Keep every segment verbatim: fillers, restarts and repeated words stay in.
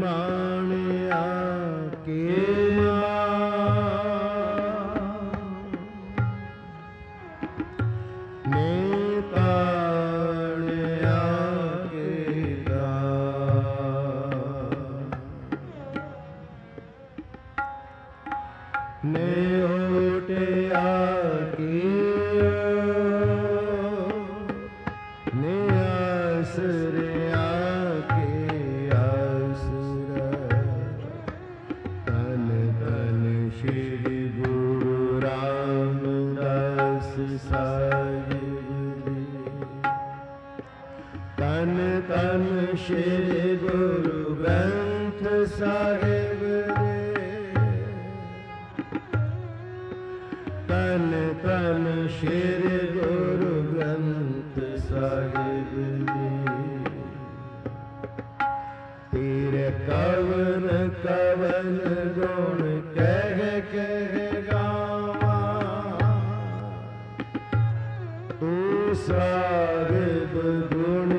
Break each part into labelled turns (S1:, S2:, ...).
S1: माणिया के श्री गुरु ग्रंथ साहिब रे तन तन श्री गुरु ग्रंथ साहिब रे तेरे कवन कवन गुण कह कह गावा तू साहिब गुण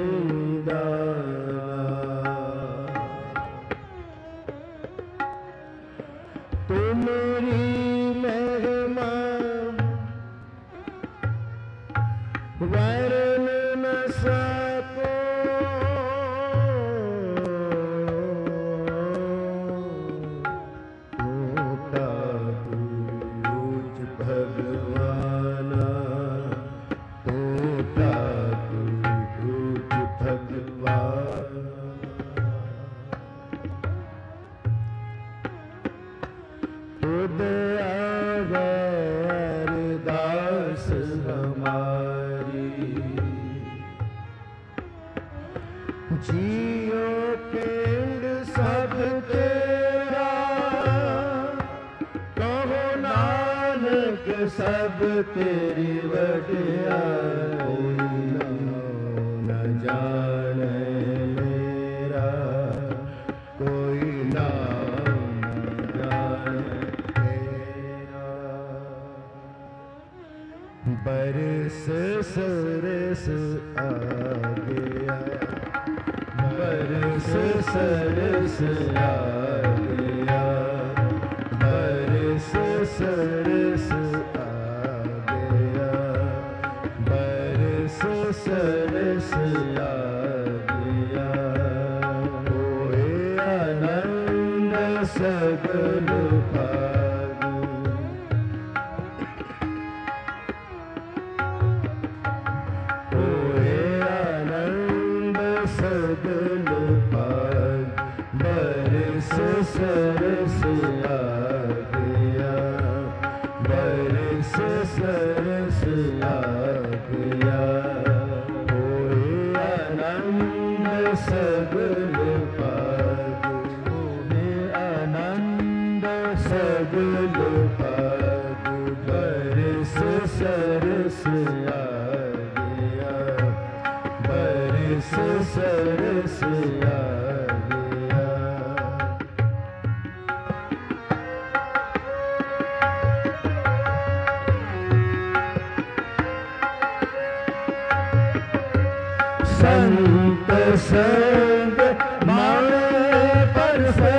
S1: जियो पिंड सब तेरा कहो नानक सब तेरी वडियाई न जाने मेरा कोई नाम न जाने तेरा बरस सरस आ गया बरस सरस आ गया बरस सरस आ गया बरस सरस आ गया होए आनंद सगल भाग होए आनंद सगल भाग बरस सरस आ गया बरस सरस आ गया होए आनंद सगल भाग होए आनंद सगल भाग बरस सरस आ गया बरस सरस आ गया संत संग माने पर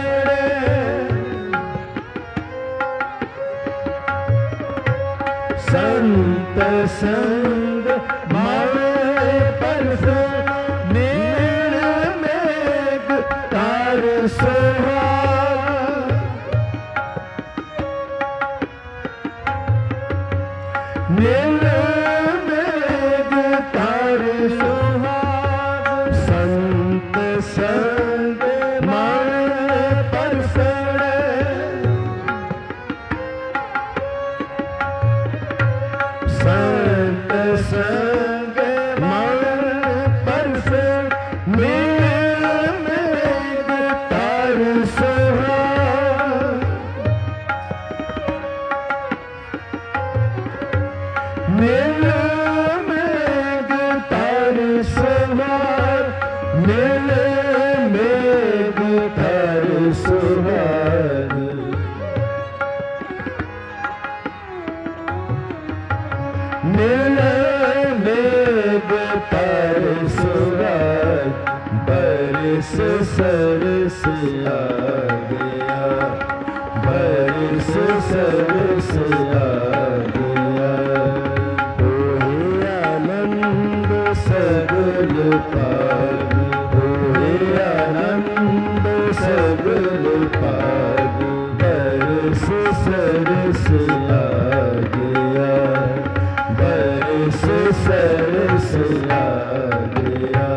S1: संत संग माने पर नील मेघ तार सुहाग नील मेघ तार सुहाग संत संग माने पर संत संग मन पर नील मेघ तार सुहाग नील मेघ तार सुहाग नील मेघ तार सुहाग नील मेघ तार सुहाग बरस बरस सरस आ गया, बरस सरस आ गया। होए आनंद सगल पाग, होए आनंद सगल पाग, बरस सरस आ गया, बरस सरस आ गया।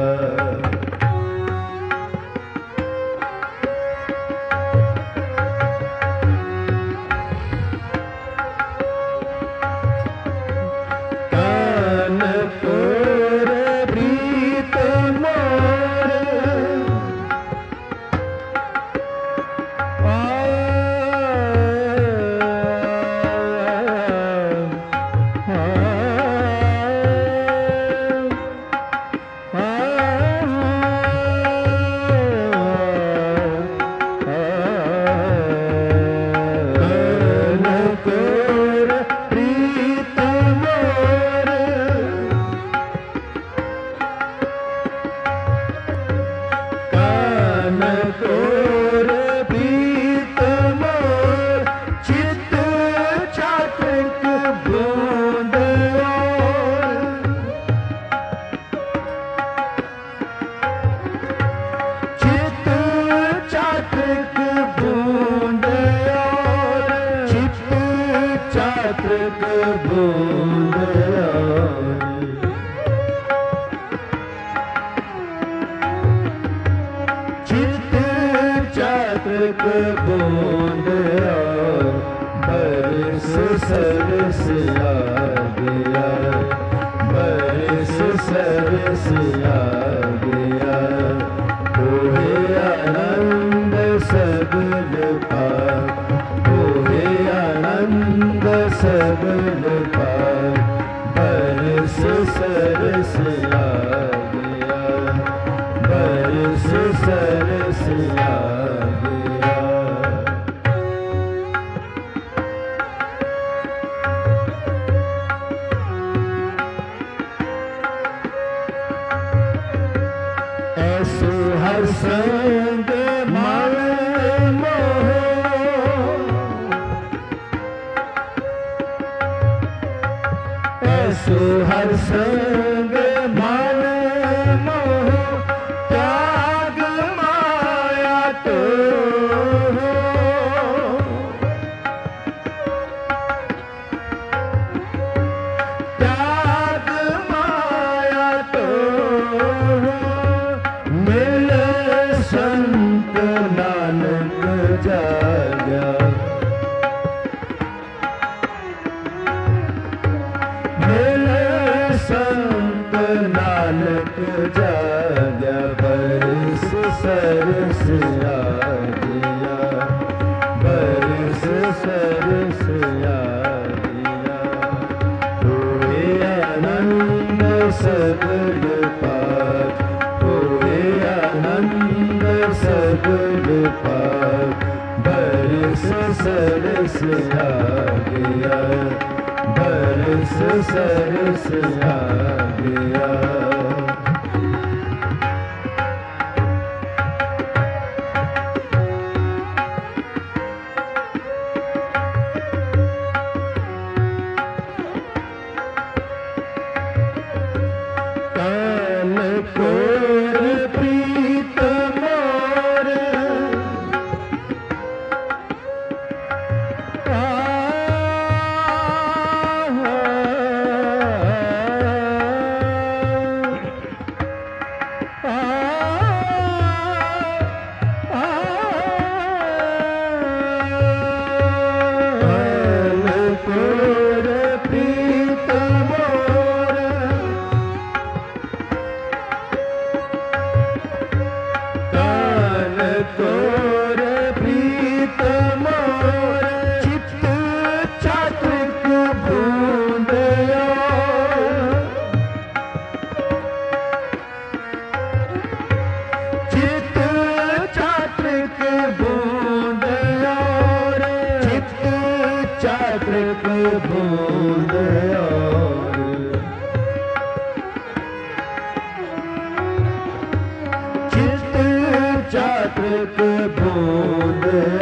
S2: चित
S1: चातक बूंद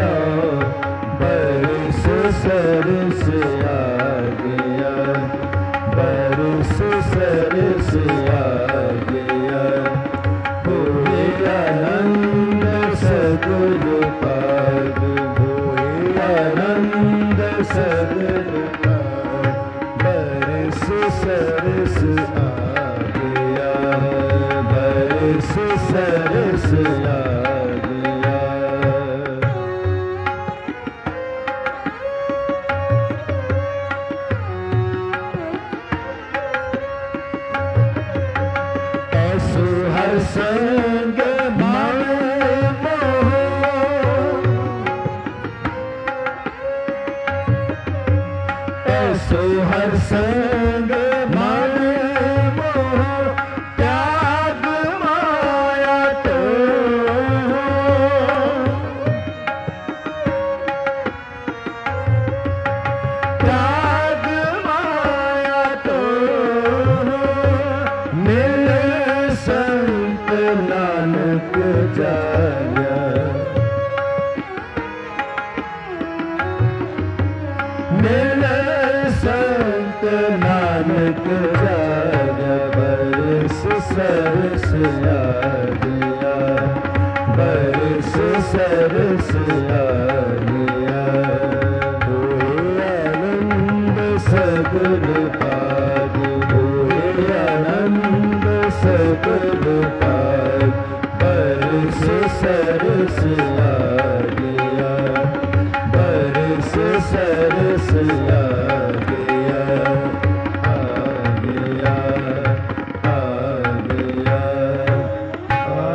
S1: बरस सरस आ गया, बरस सरस आ गया। हुए आनंद सगुन पाग, हुए आनंद सगुन पाग, बरस सरस आ गया, बरस सरस आ गया। ऐसो हर संग मन मोह, ऐसो हर संग मन मोह, त्याग माया तो, त्याग माया तो, मिल संत नानक जाया, मिल संत नानक जाया। बरस सरस आ गया, बरस सरस आ गया। हुए आनंद सगुन पाग, हुए आनंद सगुन पाग, बरस सरस आ गया, बरस सरस आ गया, आ गया, आ गया, आ,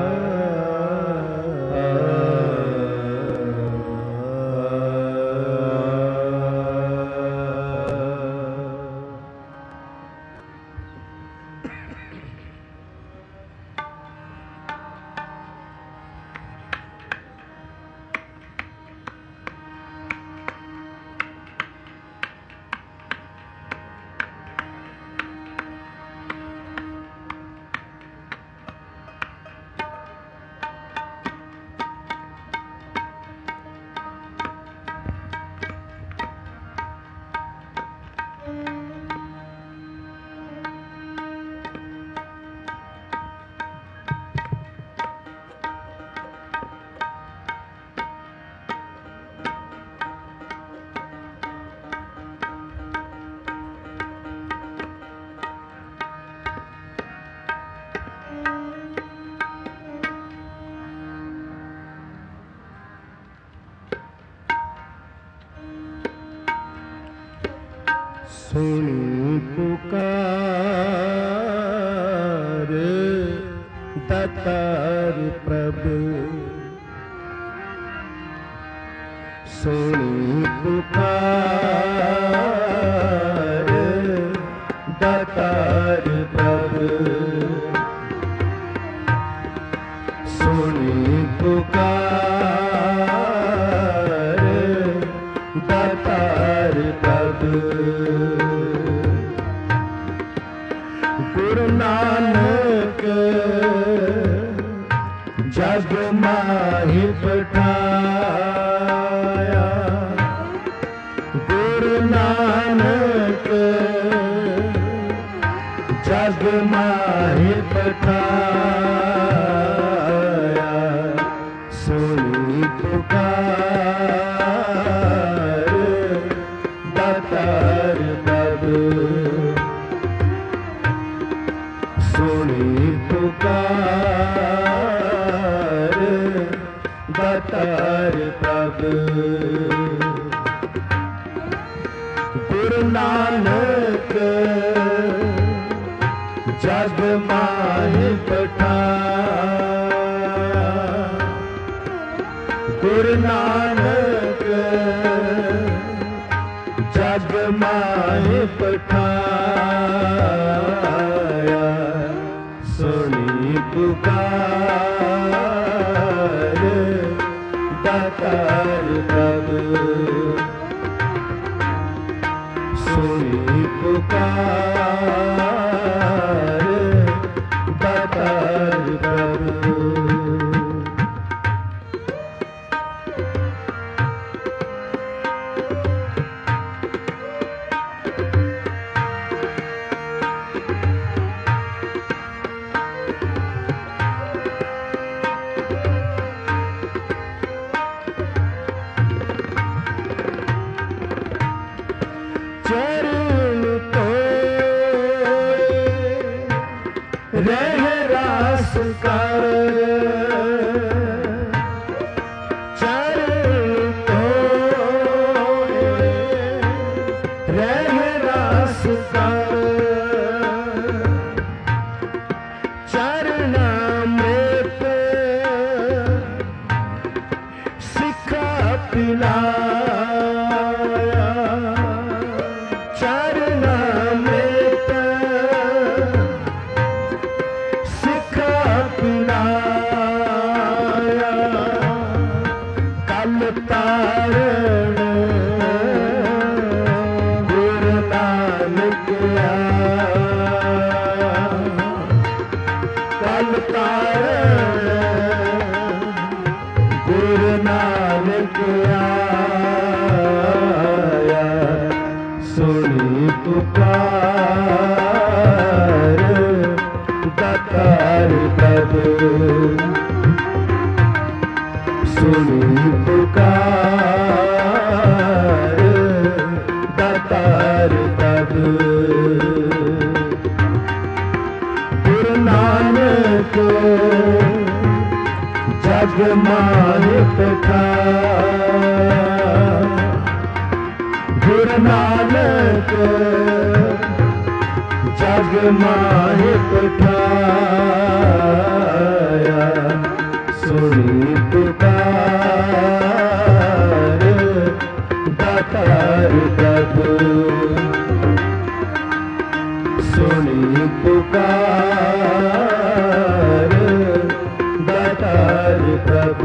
S1: सुनी पुकार दातार प्रभु, सुनी पुकार दातार प्रभु, सुनी पुकार दातार प्रभु। गुरु नानक जग माहि पठाया, गुरु नानक जग माहि पठाया। सुनी पुकार दातार प्रभु, सुनी पुकार दातार प्रभु। गुरु नानक जग माहि पठाया, गुरु नानक जग माहि पठाया। सुनी पुकार दातार प्रभु, सुनी पुकार दातार प्रभु। रास कर चरण तोड़े रह रास कर चरणामृत सिखा पिलाया चरणामृत सिखा पिलाया कल तारण गुरु नानक आया कल तारण गुरु नानक आया सुनी पुकार दातार प्रभ सुनी पुकार दातार प्रभ गुरु नानक जग माहे पठाया गुरु नानक जग माहे पठाया सुनी पुकार दातार प्रभ सुनी पुकार दातार प्रभ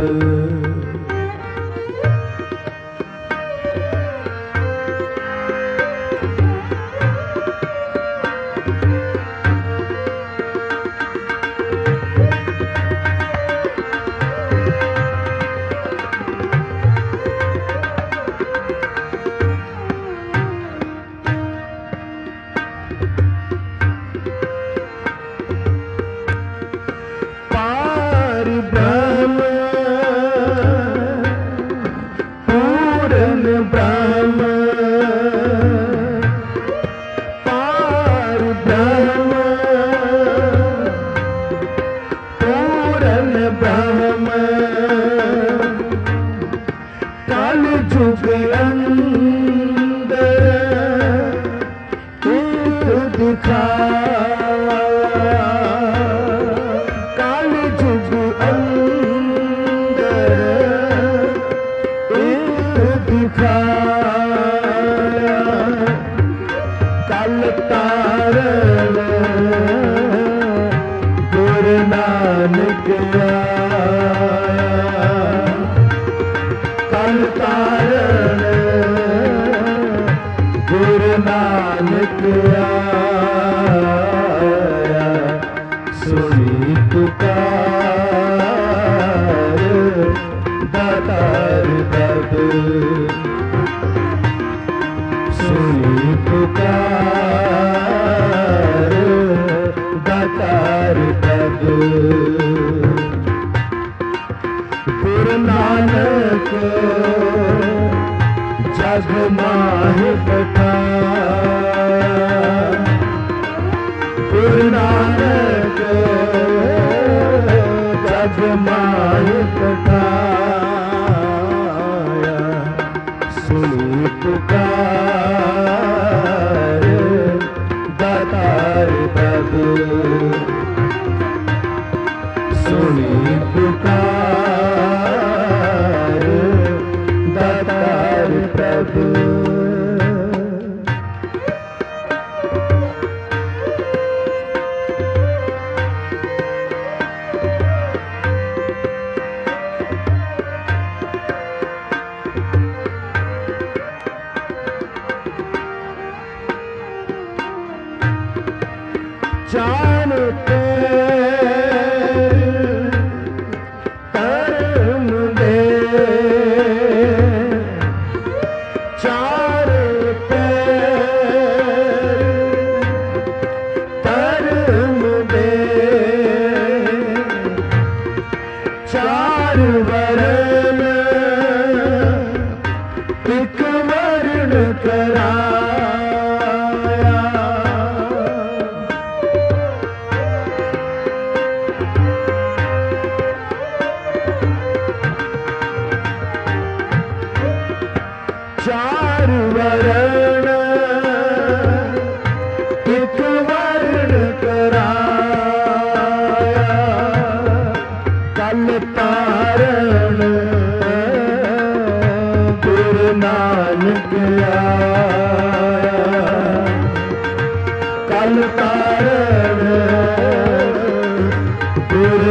S1: पार ब्रह्म पूर्ण ब्रह्म पार ब्रह्म पूर्ण ब्रह्म कल जुग अंदर एक दिखाया कल जुग अंदर एक दिखाया कल तारण गुरु नानक आया कल तारण गुरु नानक आया सुनी पुकार दातार प्रभ सुनी पुकार दातार प्रभ गुरु नानक जग माहे पठाया गुरु नानक जग माहे पठाया सुनी पुकार दातार प्रभ सुनी पुकार दातार प्रभ जानते कर्म दे चार कर्म दे चार वरण एक वर्ण कराया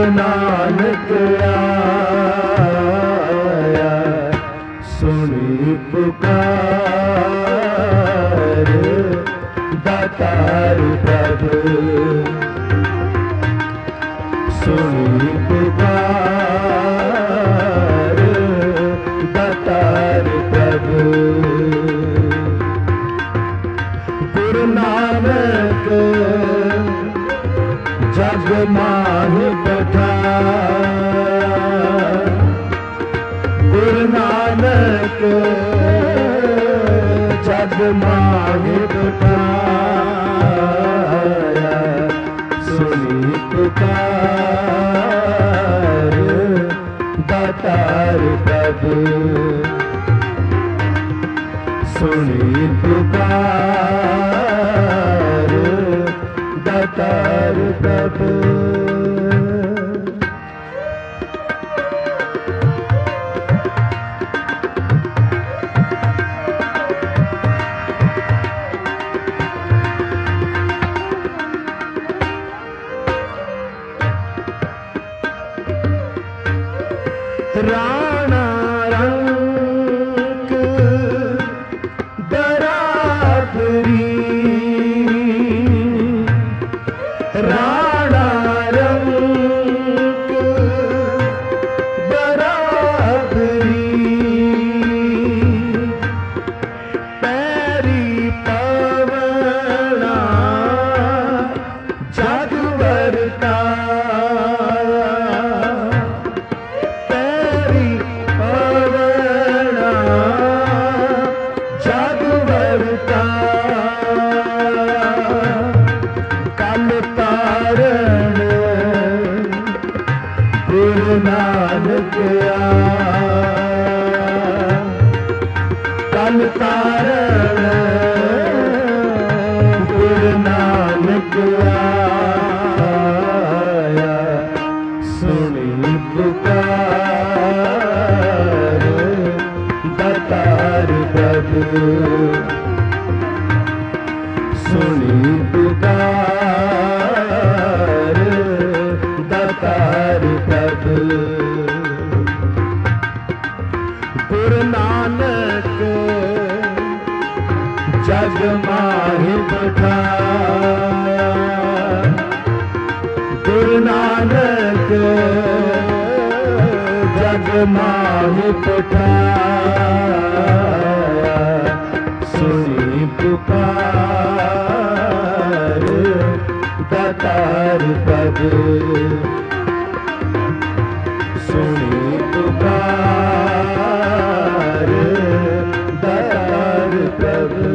S1: नानक आया सुनी पुकार दातार प्रभु सुनी पुकार दातार प्रभु गुरु नानक जग माहि पठार गुरु नानक जग माहि पठाया सुनी पुकार दातार प्रभु सुनी पुकार दातार प्रभु राणा रंग बराबरी राणा रंग बराबरी पैरी पवना जागवरता नानक कल तारण गुरु नानक आया सुनी पुकार दातार प्रभु सुनी पुकार दातार प्रभु गुरु नानक जग माहि पठाया गुरु नानक जग माहि पठाया सुनी पुकार दातार प्रभु सुनी पुकार दातार प्रभु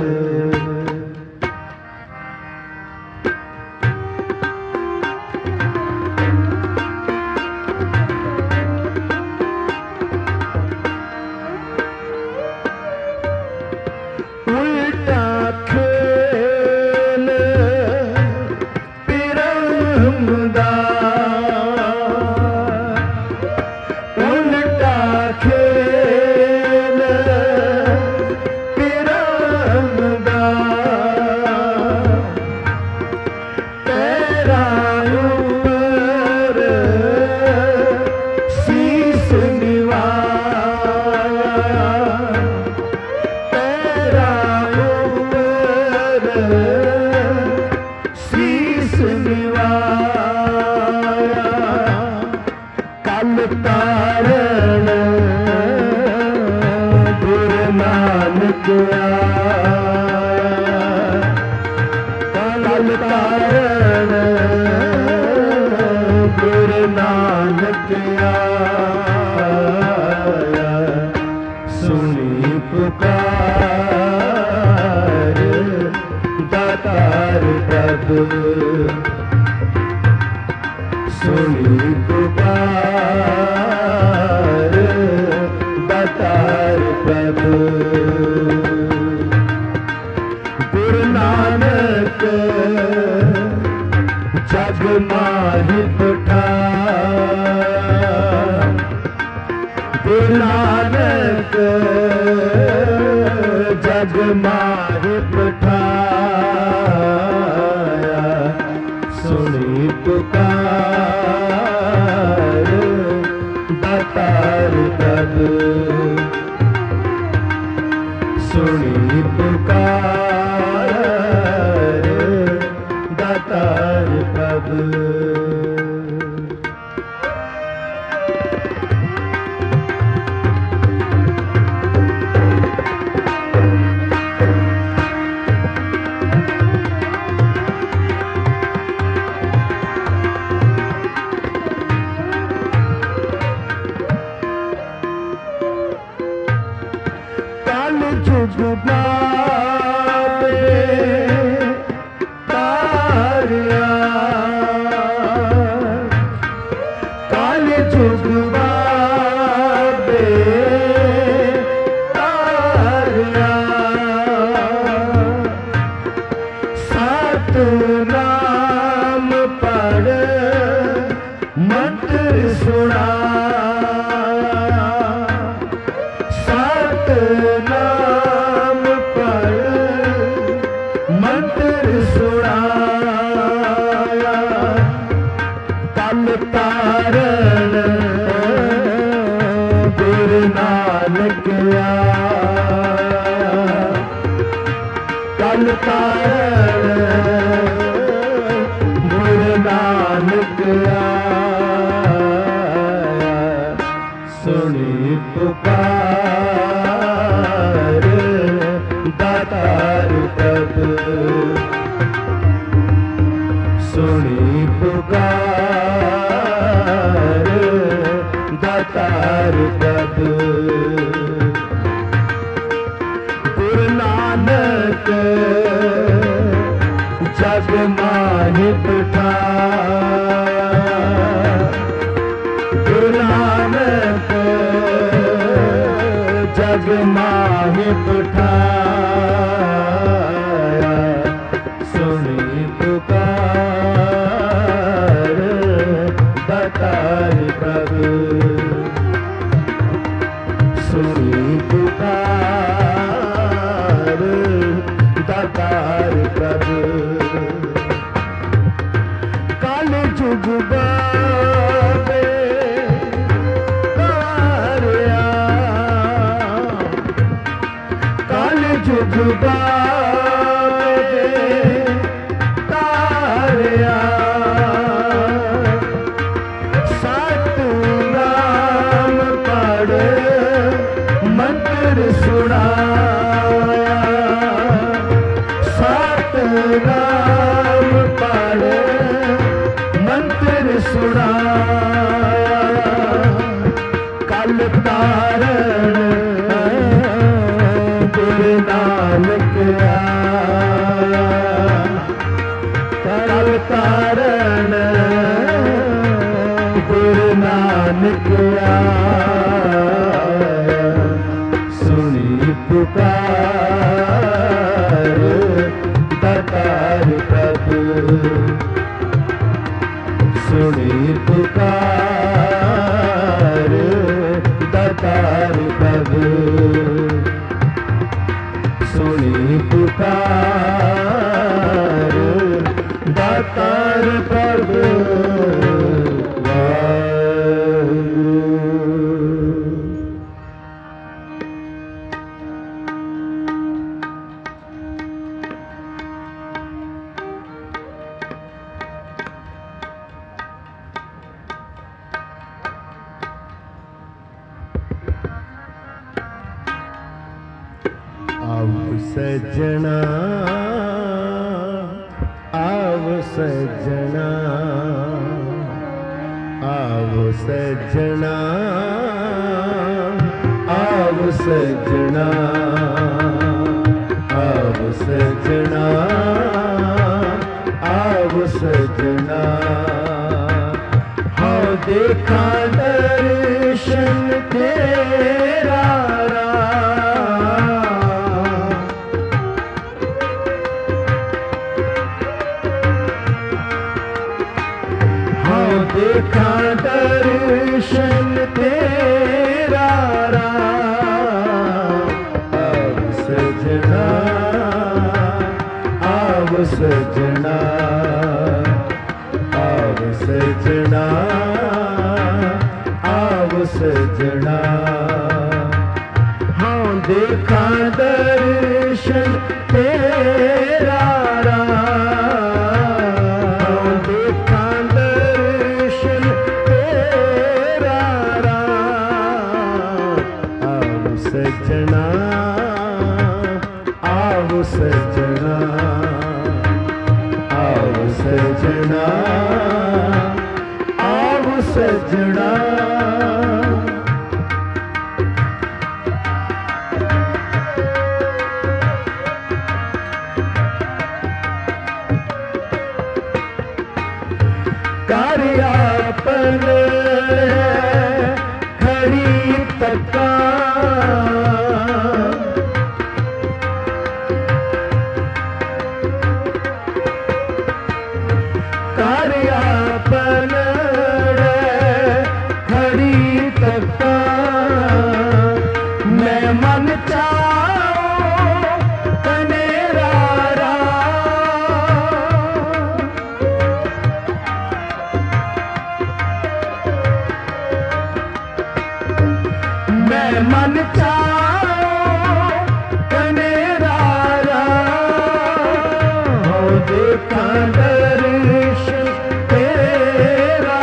S1: उल्टा खेल पिरमदा उल्टा खेल पिरमदा तेरा ऊपर शीस निवाया तेरा ऊपर शीस निवाया कल तारण गुरु नानक आया कल तारण गुरु नानक आया सुनी पुकार दातार प्रभु सुनी पुकार दातार प्रभु गुरु नानक जग माहि पठाया गुरु नानक जग माहि पठाया सुनी पुकार सुनाया, सात नाम पढ़ मंत्र सुनाया, कल तारण गुरु नानक आया, कल तारण गुरु नानक आया, सुनी पुकार दातार तब, सुनी पुकार दातार तब, गुरु नानक जग माहि बिठाया, गुरु नानक जग माहि बिठाया, सुनी पुकार दातार प्रभु, सुनी पुकार दातार प्रभु, काल जुग बाबे तारया, काल जुग बाबे तारया, सात नाम पढ़ मंत्र सुनाया, सात नाम पढ़ मंत्र सुनाया, कल तारण गुरु नानक आया, कल तारण गुरु नानक आया, सुनी पुकार दातार प्रभु, सुनी पुकार दातार प्रभु, सुनी पुकार दातार प्रभु। आओ सजना, आओ सजना, आओ सजना, आओ सजना, आओ सजना, आओ सजना, हाँ देखा दर्शन तेरा, देखा दर्शन तेरा राम, आओ सजना, आओ सजना, आओ सजना, आओ सजना, हाँ देखा दर्शन तेरा राम, देखा सजना, आओ सजना, आओ सजना, आओ सजना, कार्यापन खड़ी तका, कार्यापन मैं मन चाहो कनेरा हो देखा दर्शन तेरा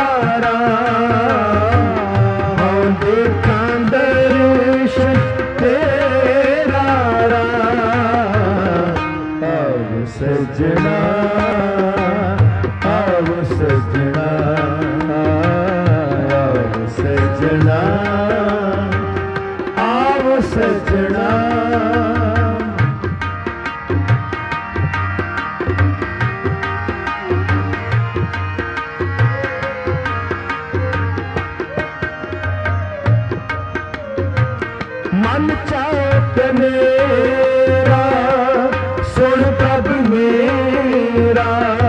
S1: हो देखा दर्शन तेरा अब सजना अब सजना अब सजना अब सजना मन चाहो कनेरा सुन प्रभु मेरा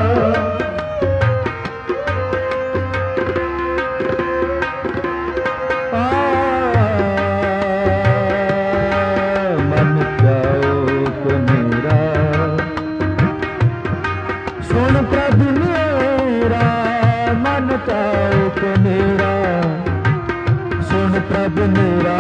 S1: मन चाहो कनेरा सुन प्रभु मेरा मन चाहो कनेरा सुन प्रभु मेरा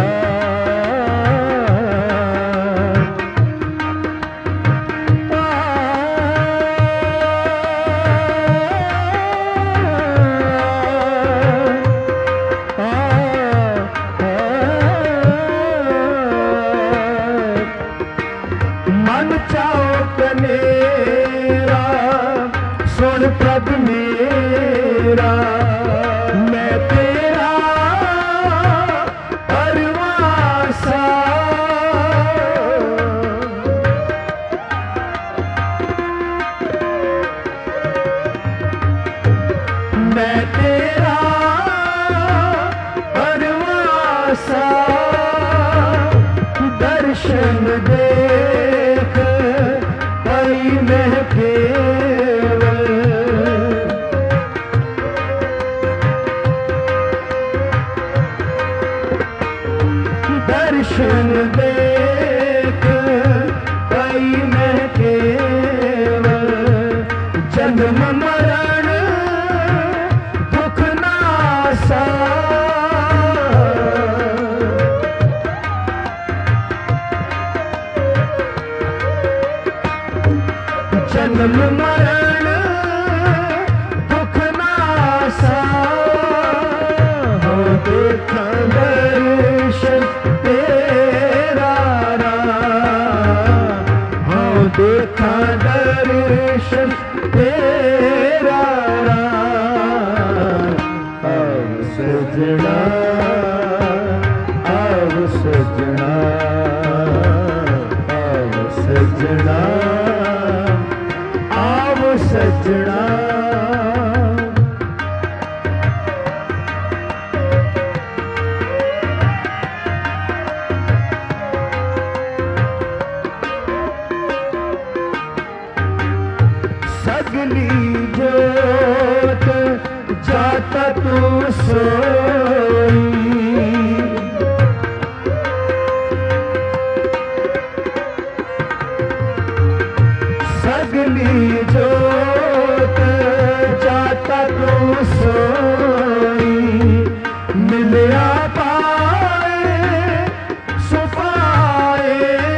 S1: मन चाहो कनेरा सुन प्रभु मेरा मैं तेरा परवासा मैं तेरा परवासा दर्शन देख पई मैं केवल दर्शन देख पई मैं केवल जन्म मरण दुख नासा जन्म मरण दुख नासा हो देखा दर्शन तेरा हो देखा दर्शन तेरा अब सजना अब सजना अब सजना सजना सगली जोत जाता तू सोई सगली जोत जाता तू सोई मिलया पाए सुपाए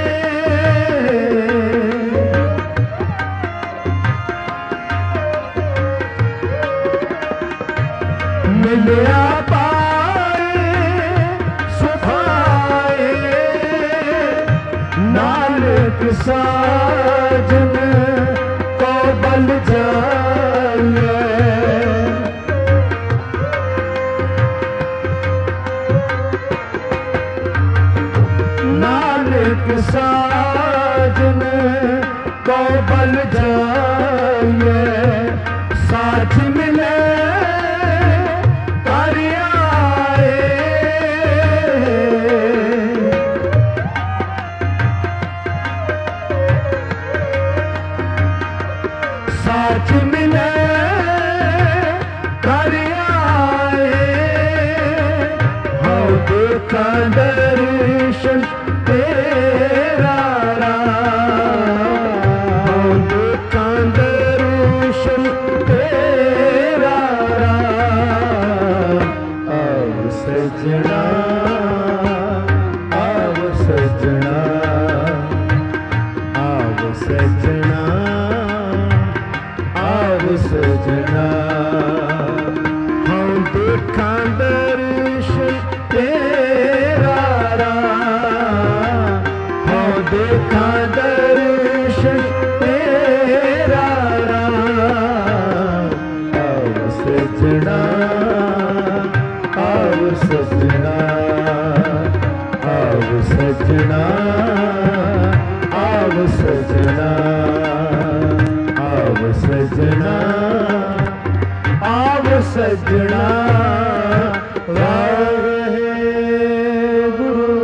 S1: मिलया पाए सुपाए नानक साजन को बल जाए नानक साजन को बल जाए साथ मिले कर आए साथ मिले कर आए हो देखा दर्शन तेरा हो देखा दर्शन तेरा अब सजना देखा दर्शन तेरा राम, हाँ देखा दर्शन तेरा राम। आव सजना आव सजना आव सजना आव सजना आव सजना आव सजना वाहे गुरु।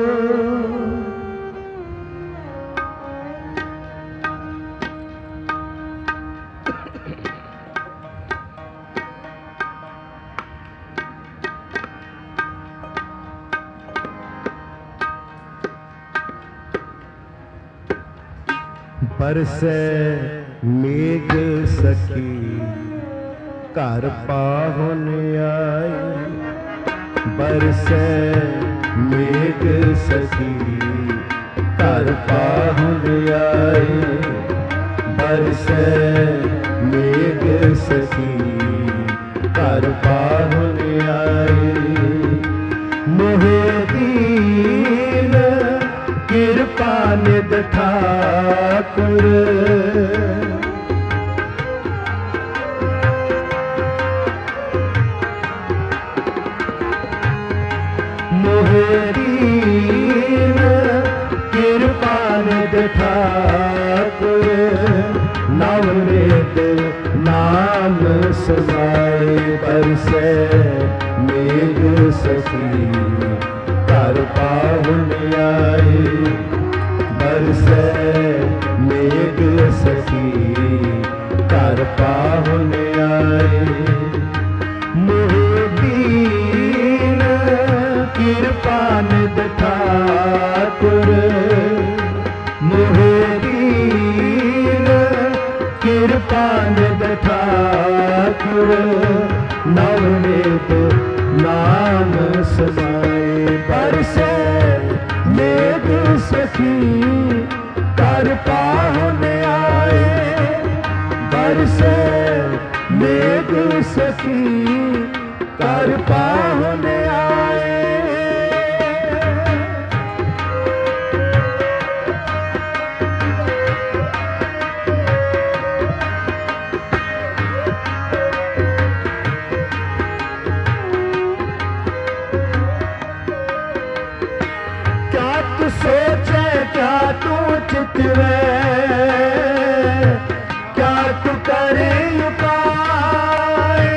S1: बरसे मेघ सखी घर पाहुन आई, बरसे मेघ सखी घर पाहुन आई, बरसे मेघ सखी घर पाहुन आई। मोहे दीन कृपा निध ठाकुर, मोहे दीन कृपा निध ठाकुर। नवनीत नाम समाए बरसे मेघ सखी घर पाहुन आई, बरसे मेघ सखी घर पाहुन आई। मोहे दीन कृपा निध ठाकुर, मोहे दीन कृपा निध ठाकुर। नवनीत नाम समाए बरसे मेघ सखी घर पाहुन आए, बरसे मेघ सखी घर पाहुन आए। सोचे क्या तू चितवे, क्या तू करे उपाय।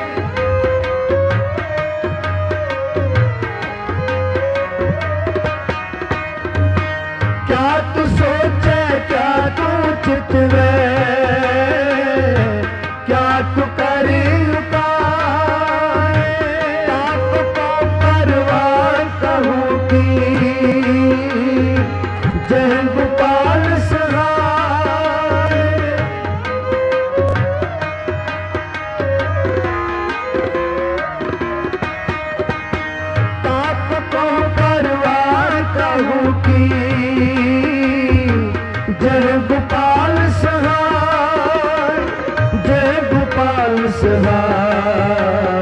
S1: क्या तू सोचे क्या तू चितवे, क्या तू करे उपाय। आपको परवाह कहूँ की जय गोपाल सहाय। आपको परवाह कहूँ की जय गोपाल सहाय, जय गोपाल सहाय।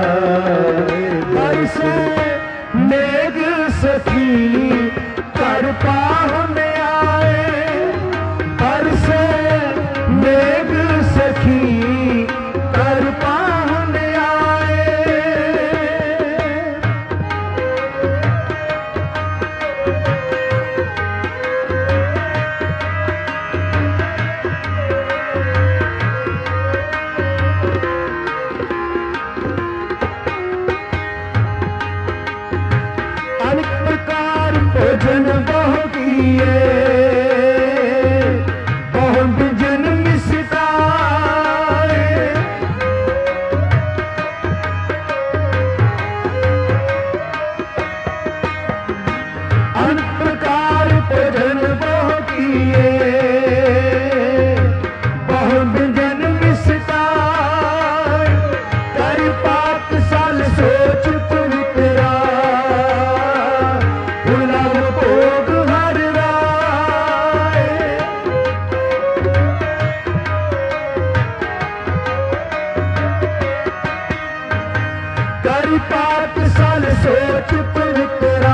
S1: बरसे मेघ सखी घर पाहुन आए, बरसे मेघ सखी घर पाहुन आए। अनेक प्रकार भोजन बहु किए, बहु व्यंजन मिष्टाए। अनेक प्रकार भोजन बहु किए, बहु व्यंजन मिष्टाए। कर पाप साल सोच पवित्रा, भोग हर राय। हरि पाक सल सोच पवित्रा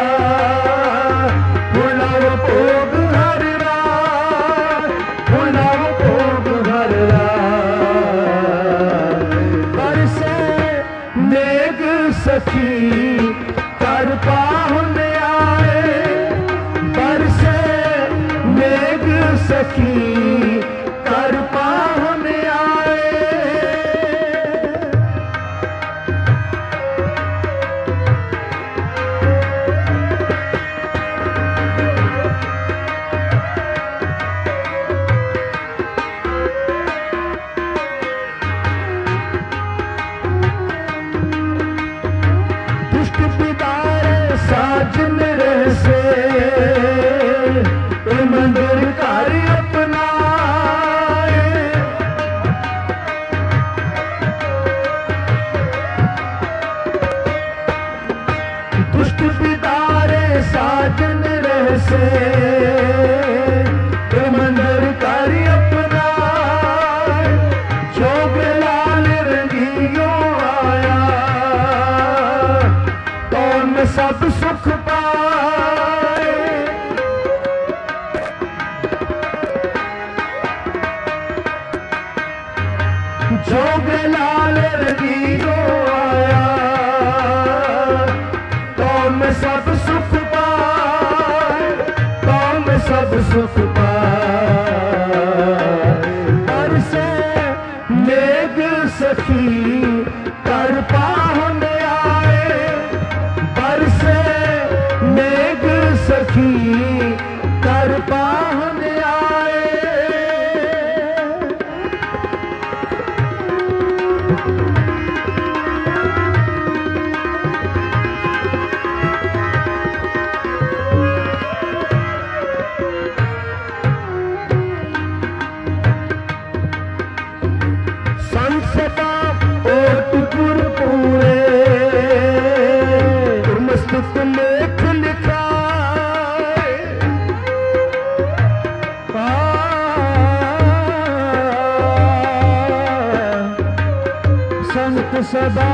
S1: भुलाव भोग हर रात भुलाव भोग हर रात बरसे नेग सखी कर पाहुन आए बरसे नेग सखी कर पाहुन आए दुष्ट पिदारे साजन रहसे ए मंदिर कार्य अपनाए दुष्ट पिदारे साजन रहसे ए मंदिर कार्य अपनाए जोग लाल रंगियो आया तो में सब सुख पाए जोग लाल रंगियो आया तो में सब सुख पाए तो में सब सुख पाए बरसे नेग सखी कर पाहुन आए बरसे नेग सखी कर पाहुन आए संसदा ओट गुर पूरे मस्तक लेख लिखाए आ, संत सदा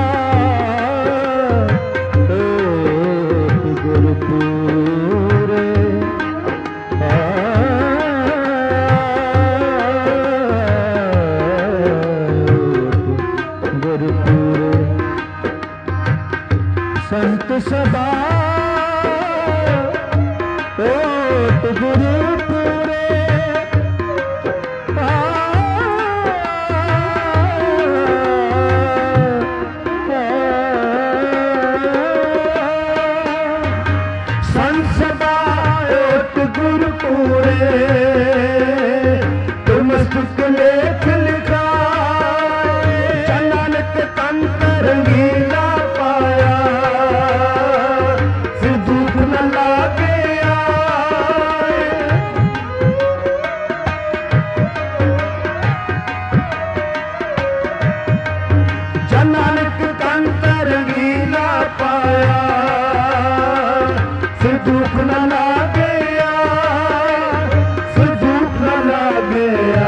S1: ओट गुर पूरे गुरुपुरे संत सदा ओट गुरुपुरे संत सदा ओट गुरुपुरे तुम सुख लेख लिखाए नानक तंत्र रंगीला पाया फिर दुख न लागे आए नानक तंत्र रंगीला पाया फिर दुख न लागे फिर दुख न लागे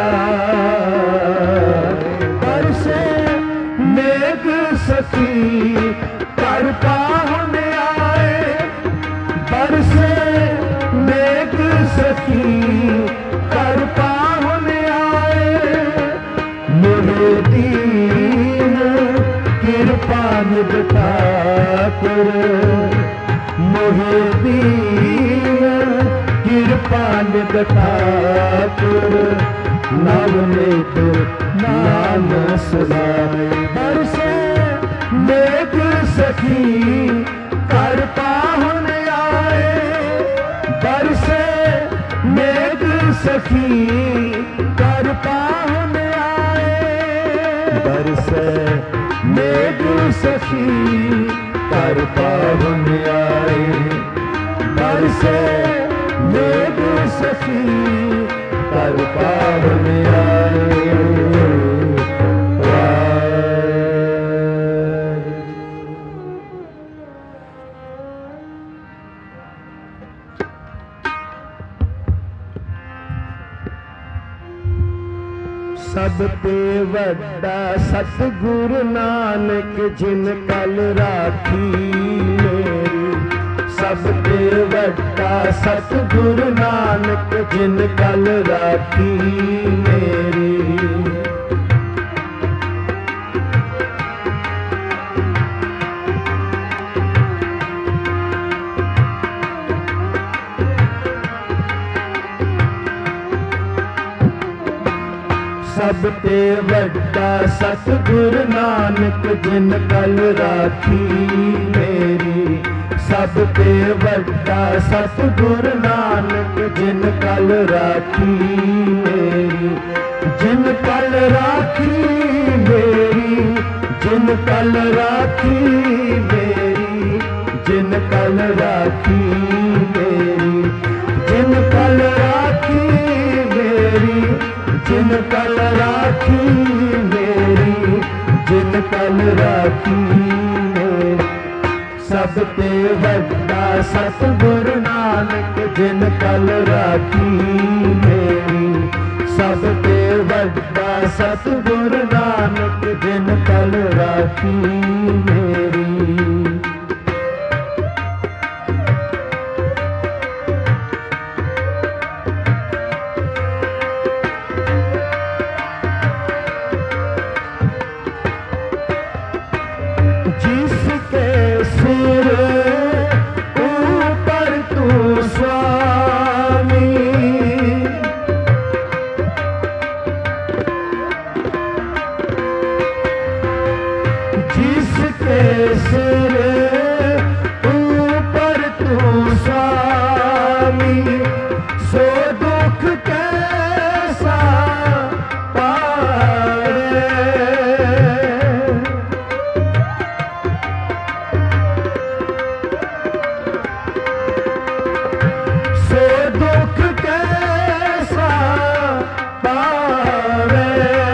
S1: बरसे नेग सखी कर पाहुन आए बरसे नेग सखी कर पाहुन आए मेरे दीन कृपा निध ठाकुर मोहे दीन कृपा निध ठाकुर नवनीत नाम सुनाए बरसे नेक सखी कर पाहुन आए बरसे नेक सखी कर पाहुन आए बरसे नेक सखी कर पाहुन आए बरसे नेक सखी कर पाहुन आए सब ते वड्डा सतगुरु नानक जिन कल राखी मेरी। सब ते वड्डा सतगुरु नानक जिन कल राखी मेरी। सब ते वड्डा सतगुरु नानक जिन कल राखी मेरी। सब ते वड्डा सतगुरु नानक जिन कल राखी मेरी। जिन कल राखी मेरी, जिन कल राखी मेरी, जिन कल राखी मेरी। जिन कल राखी मेरी, जिन कल राखी मेरी, जिन कल राखी मेरी। सब ते वड्डा सतगुरु नानक जिन कल राखी मेरी। सब ते वड्डा सतगुरु नानक जिन कल राखी मेरी। जिसके सिर ऊपर तू स्वामी, जिसके सिर ऊपर तू स्वामी, सो दुख कैसा पारे। सो दुख कैसा पावे,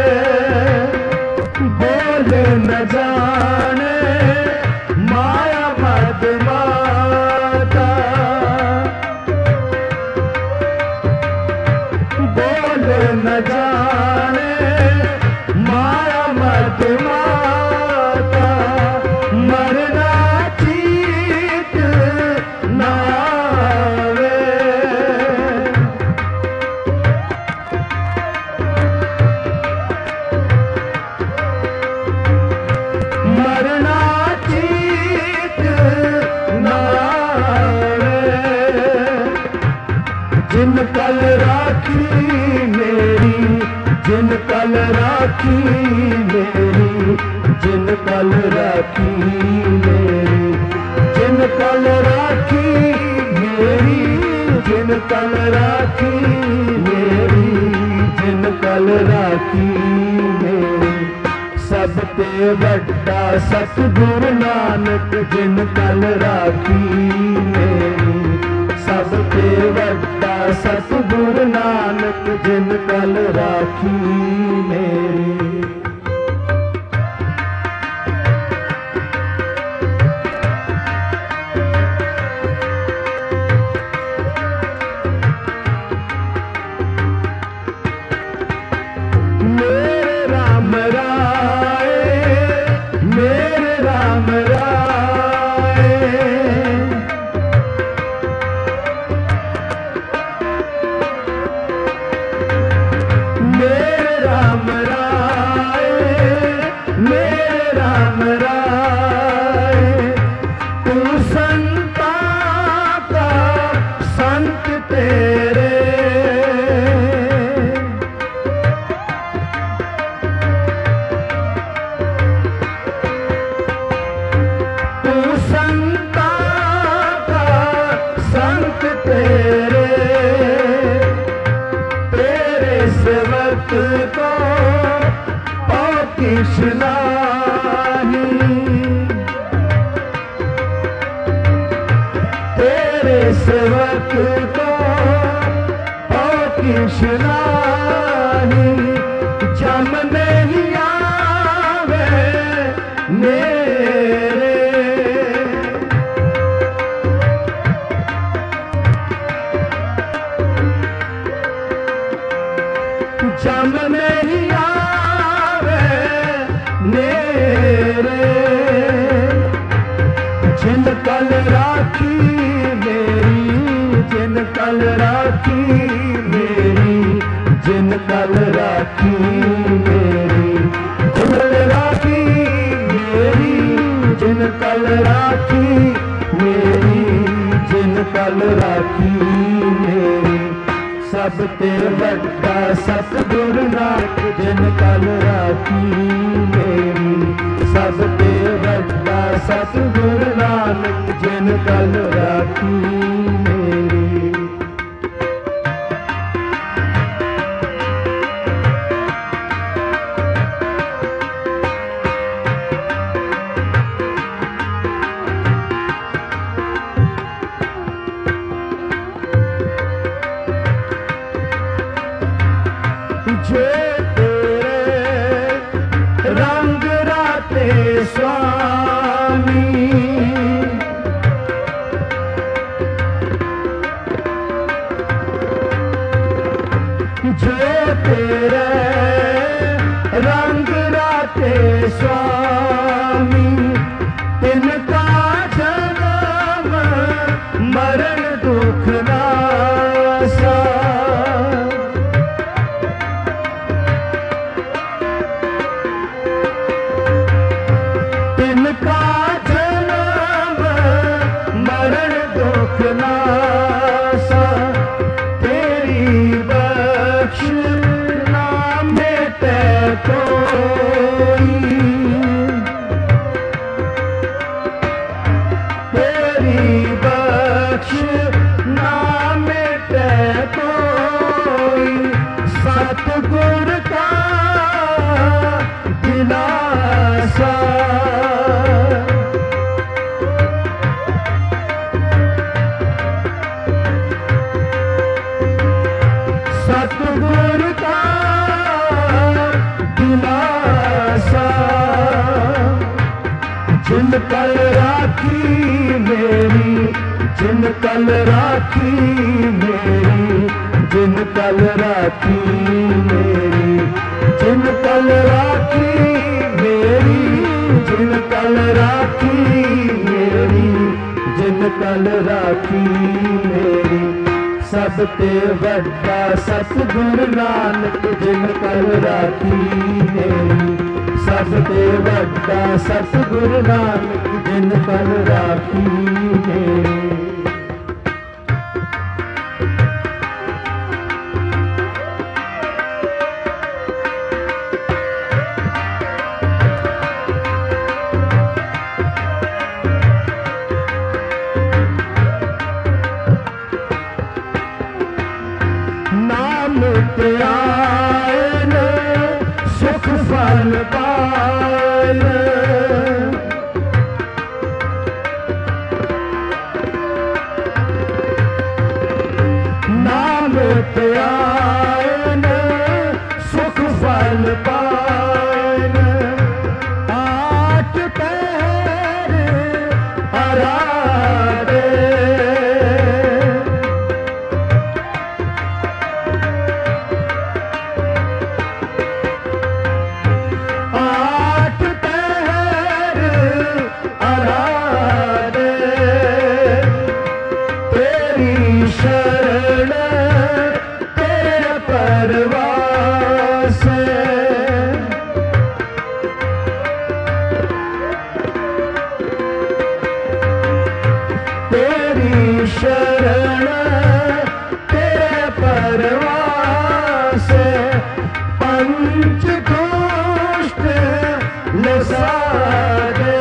S1: बोल न जाने माया मद माता। बोल न जाने माया मद माता। मरना चीत ना आवे, मरना चीत ना आवे। जिन कल राखी मेरी, जिन कल राखी मेरी, जिन कल राखी मेरी। जिन कल राखी मेरी, जिन कल राखी मेरी, जिन कल राखी मेरी। सब ते वड्डा सतगुरु नानक जिन कल राखी मेरी। सब ते वड्डा सतगुरु नानक जिन कल राखी मेरी। मेरे राम राय, मेरे राम राय। मेरे राम राय, मेरे राम राय। तू संता का संत तेरे, तू संता का संत तेरे। तेरे सेवक को पाओ कृष्णा तेरे सेवक को पाओ कृष्णा। जम नहीं आवे मेरे, जम नहीं आ जिन कल राखी मेरी, जिन कल राखी मेरी, जिन कल राखी मेरी, जिन कल राखी मेरी, जिन कल राखी मेरी, जिन कल राखी मेरी। सब ते वड्डा सतगुरु नानक जिन कल राखी मेरी, सब ते वड्डा सतगुरु नानक जिन कल राखी मेरी। जो तेरे रंग राते स्वामी, जो तेरे रंग राते स्वामी, तिनका जन्म मरण दुख नासा। तिनका जन्म मरण दुख नासा, तेरी बख्श ना मिटे कोई, तेरी बख्श ना मिटे कोई। सतगुर का दिलासा, सतगुर का दिलासा। जिन कल राखी मेरी, जिन कल राखी मेरी, जिन कल राखी मेरी, जिन कल राखी मेरी, जिन कल राखी मेरी, जिन कल राखी मेरी। सब ते वड्डा सतगुरु नानक जिन कल राखी मेरी, सब ते वड्डा सतगुरु नानक जिन कल राखी मेरी। नाम त्यान सुख फल पान, नाम त्यान सुख फल पान। आठ पैर आराधे, आठ पैर आराधे, तेरी शरण तेरे परवास। तेरी शरण तेरे परवास। पंच दुष्ट लसा दे,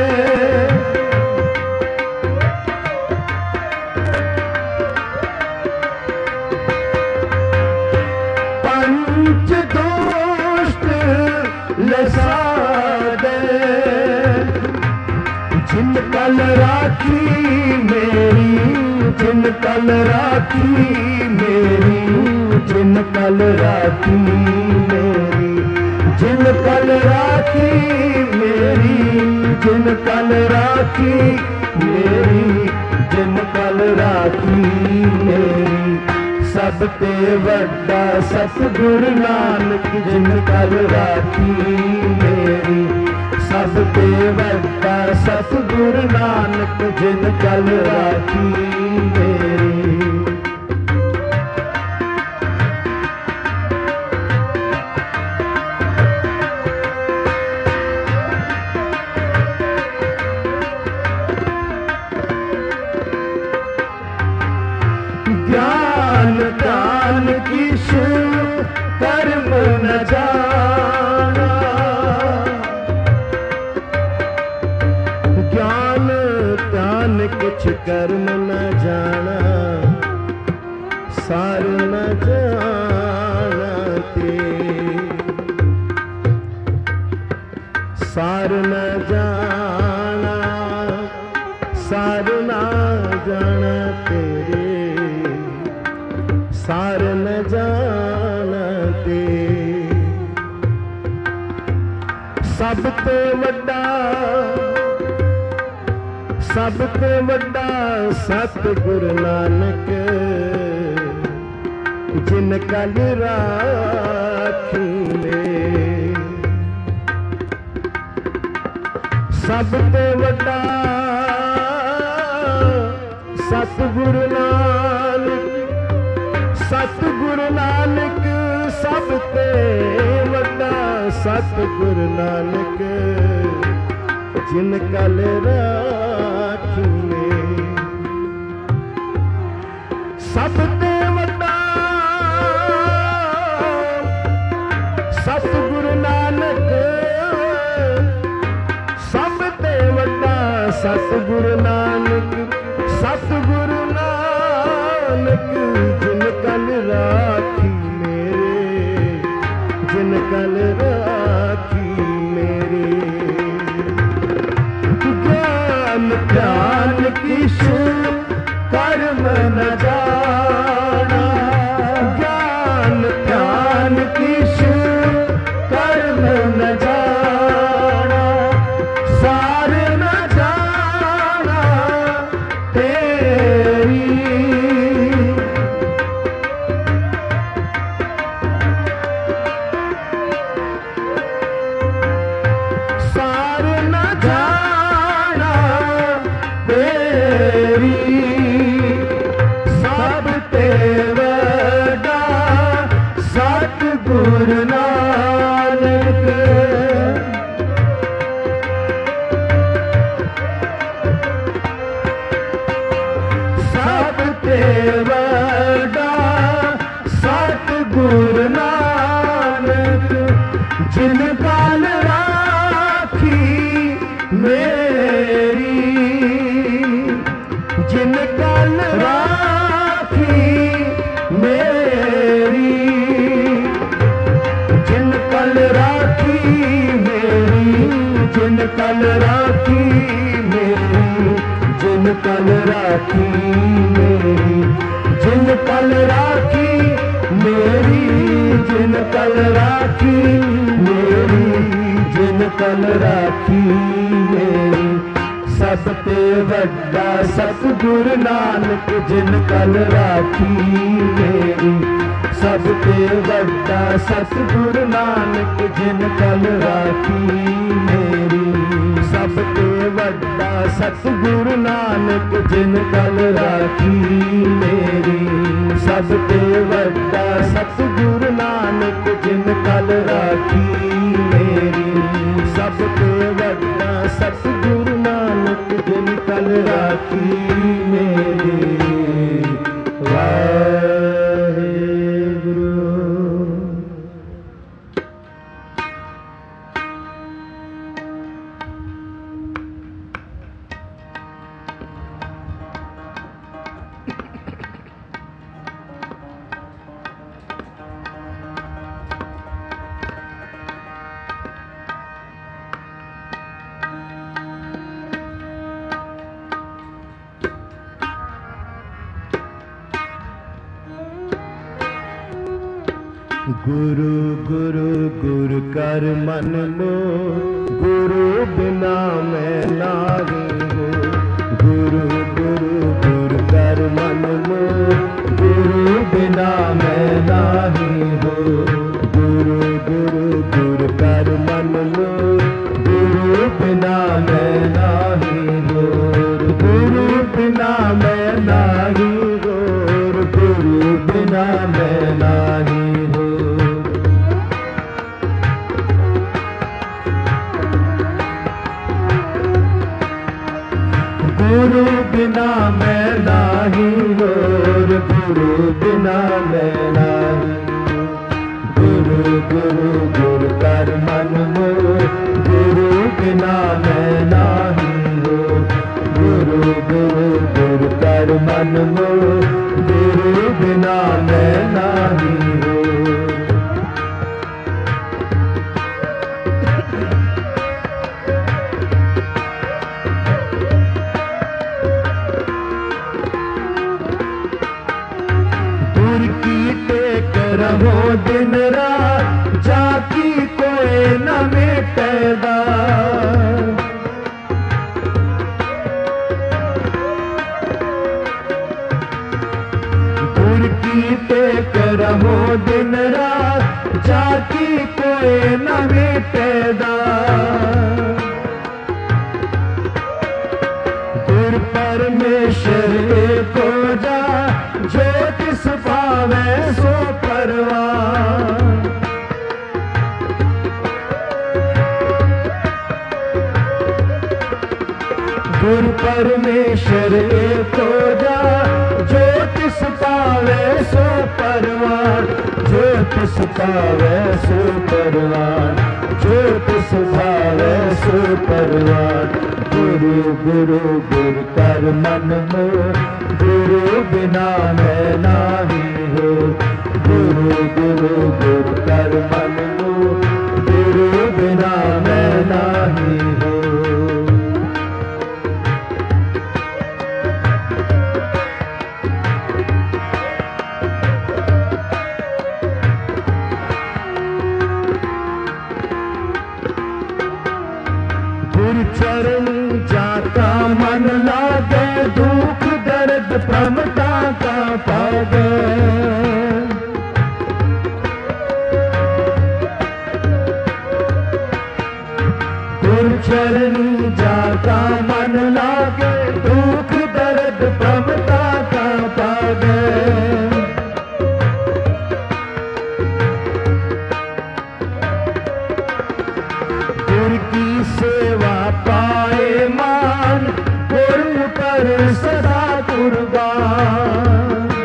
S1: पंच दुष्ट लसा दे। जिन कल राखी मेरी, जिन कल राखी मेरी, जिन कल राखी मेरी, जिन कल राखी मेरी, जिन कल राखी मेरी, जिन कल राखी मेरी। सब ते वड्डा सतगुरु नानक जिन कल राखी मेरी, सब ते वड्डा सतगुरु नानक जिन कल राखी मेरी। ज्ञान दान किस कर्म न जाना, ज्ञान दान किछ कर्म न जाना, सार न जाना ते, सार न जाना, सार न जाना तेरे, सार न जानते। सब तो वड्डा सब तो वड्डा सतगुरु नानक जिन कल राखी ले। सब तो वड्डा सतगुरु नानक, सतगुरु नानक सब ते वड्डा सतगुरु नानक जिन कल राखी ले। सब ते वड्डा सतगुरु नानक, सब ते वड्डा सतगुरु नानक, सतगुरु नानक जिन कल राखी मेरे, जिन कल राखी मेरे। ज्ञान ध्यान किस कर्म न जाना, ज्ञान ध्यान किस कर्म न जाना, सार न जाना तेरी। सार न जाना तेरी, सब ते वड्डा सतगुरु नानक। सब ते वड्डा सतगुरु नानक जिन कल राखी मेरी, जिन कल राखी मेरी, जिन कल राखी मेरी, जिन कल राखी मेरी, जिन कल राखी मेरी, जिन कल राखी मेरी, जिन कल राखी मेरी, जिन कल राखी मेरी। सब ते वड्डा सतगुरु नानक जिन कल राखी मेरी, सब ते वड्डा सतगुरु नानक जिन कल राखी मेरी। सब ते वड्डा सतगुरु नानक जिन कल राखी मेरी, सब ते वड्डा सतगुरु नानक जिन कल राखी मेरी। सब ते वड्डा सतगुरु नानक जिन कल राखी मेरी। वाहेगुरु। गुरु गुरु गुरु कर मन मोर, गुरु बिना मैं नारी हो। गुरु गुरु गुरु कर मन मोर, गुरु बिना मैं नाही हो। गुरु गुरु गुरु कर मन मोर, गुरु गुरु बिना मैं नाही और गुरु बिना मैं नाही। गुरु गुरु गुरु कर मन मोर गुरु बिना मैं नाही हो। गुरु गुरु गुरु कर मन मोर गुरु बिना मैं नाही हो। रहो दिन रात जाकी कोई न मिटेगा। दूर की टेक रहो दिन रात जाकी कोई न मिटेगा। दूर परमेश्वर एक हो जा जो किस पावे सो परवान। गुरु परमेश्वर एक हो जा जो किस पावे सो परवान। जो किस पावे सो परवान। जो किस पावे सो परवान। गुरु गुरु गुरु कर मन मोर गुरु बिना मैं नाही हो। गुरु गुरु गुरु कर मन मोर गुरु बिना मैं नाही हो। गुरु चरण जाता मन लागे दुख दर्द प्रमता का पागे। गुरु चरण जाता मन लागे दुख दर्द प्रमता का पागे। गुरु की सेवा पाए मान गुरु पर सदा कुर्बान।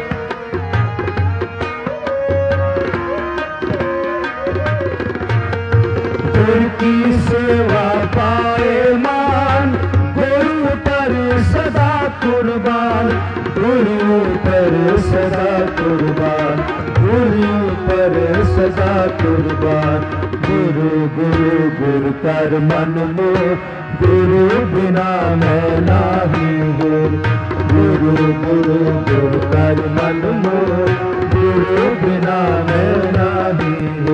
S1: गुरु की सेवा पाए मान गुरु पर सदा कुर्बान। गुरु पर सदा कुर्बान। गुरु पर सदा कुर्बान। गुरु गुरु गुरु कर मन मोर गुरु बिना मैं नाही हो। गुरु गुरु गुरु कर मन मोर गुरु बिना मैं नाही हो।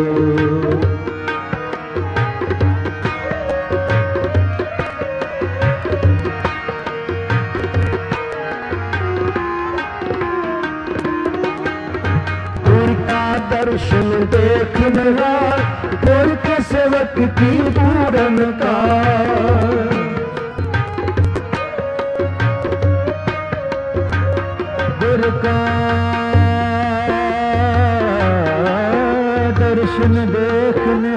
S1: गुरु का दर्शन देखने गुरु के सेवक की पूरन का। गुरु का दर्शन देखने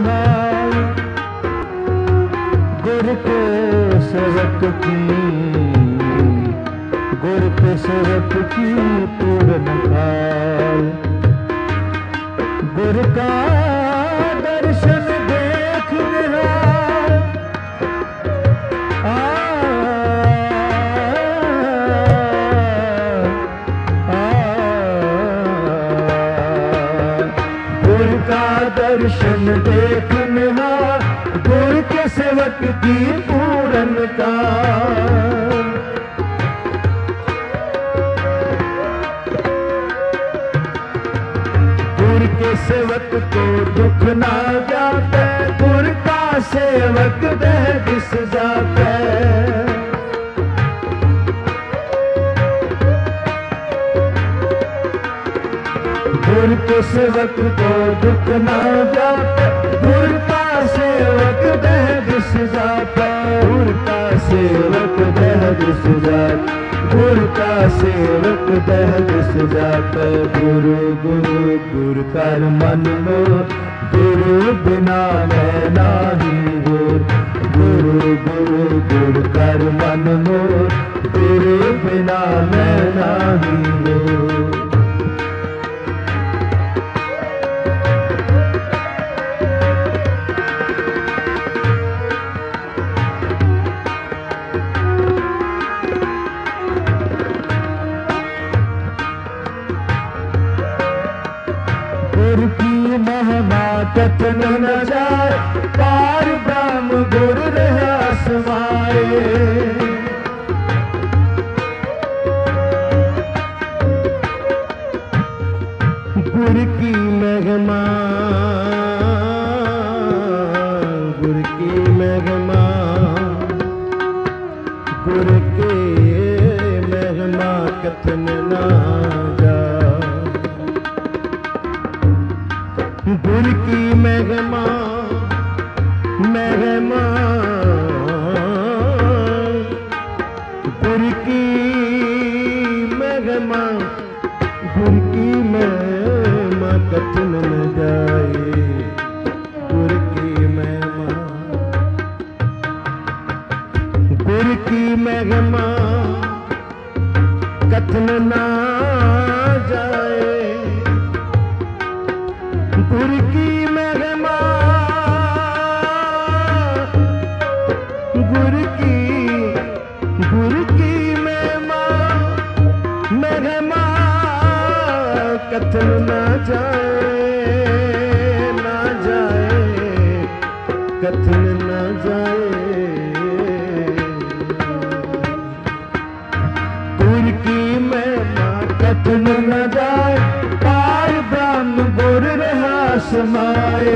S1: गुरु के सेवक की गुरु के सेवक की पूरन काल। गुरु का दर्शन देखने आ, आ, गुरु का दर्शन देखने गुरु के सेवक की पूरन का। गुरु के सेवक को दुख ना जाते गुरु का सेवक दह दिस जाते। गुरु के सेवक को दुख ना जाते गुरु का सेवक दह दिस जाते। गुरु का सेवक दह दिस जाते। गुरु का सेवक दह दिस जाता। गुरु गुरु गुरु कर मन मोर, गुरु बिना मैं नाही होर। गुरु गुरु गुरु कर मन मोर, गुरु बिना मैं नाही होर। गुरु की महिमा कथन न जाए, पार ब्रह्म गुरु रहा समाए। गुरु की महिमा, गुरु की महिमा, गुरु की महिमा कथन न जाए। गुरु की महिमा महिमा, गुरु की महिमा, गुरु की महिमा कथन न जाए। गुरु की महिमा, गुरु की महिमा कथन न जाए। गुरु की महिमा, गुरु की गुरु की महिमा महिमा कथन न जाए, न जाए कथन न जाए। गुरु की महिमा कथन न जाए, पार ब्रह्म गुरु रहा समाए।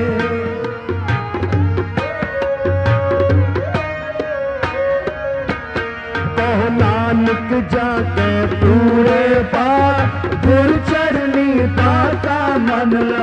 S1: कहो नानक जाके पूरे पार, गुरु चरनी दाता मन ला।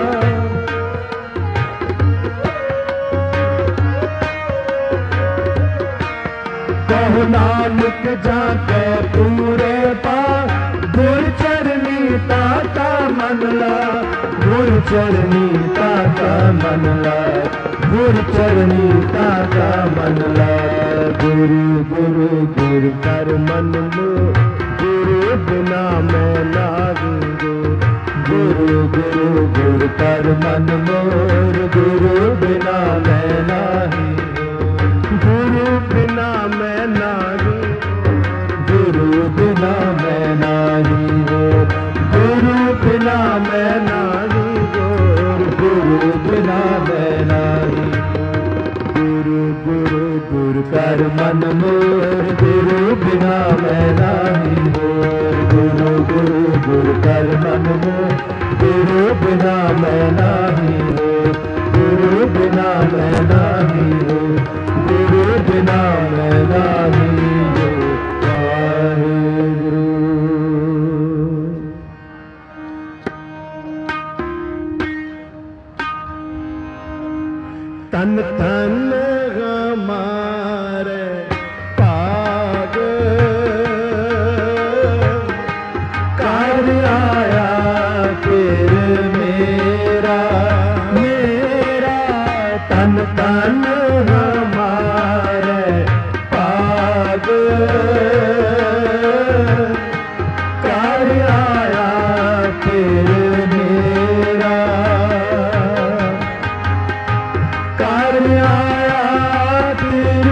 S1: कहो नानक जाके पूरे पार, गुरु चरनी दाता मन ला। गुरु चरनी दाता मन ला, गुरु चरनी दाता मन ला। गुरु गुरु गुरु कर मन मोर, गुरु बिना मैं नाही होर। गुरु गुरु गुरु कर मन मोर, गुरु बिना मैं नाही होर। गुरु बिना मैं नाही, गुरु बिना मैं नाही होर। गुरु बिना मैं नाही होर, गुरु बिना मैं नाही। गुरु गुरु गुरु कर मन मोर, गुरु बिना मैं नाही होर। गुरु गुरु गुरु कर मन मोर, गुरु बिना मैं नाही होर। गुरु बिना मैं नाही होर, गुरु बिना मैं नाही होर। वाहेगुरु। तन तन हमारे पाग, कर आया फिर मेरा मेरा। तन तन हमारे पाग, कर आया फिर मेरा। कर आया फिर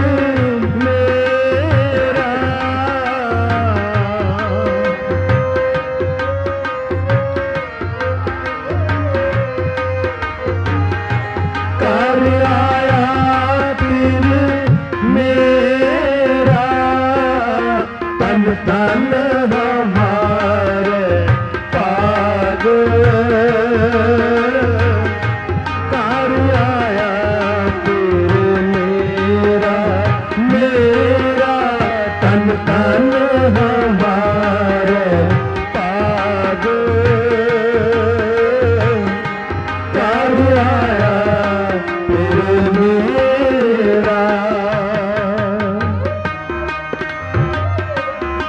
S1: मेरा। कर आया फिर मेरा। तन तन हमारे पाग, कर आया फिर मेरा मेरा। तन तन हमारे पाग, कर आया फिर मेरा।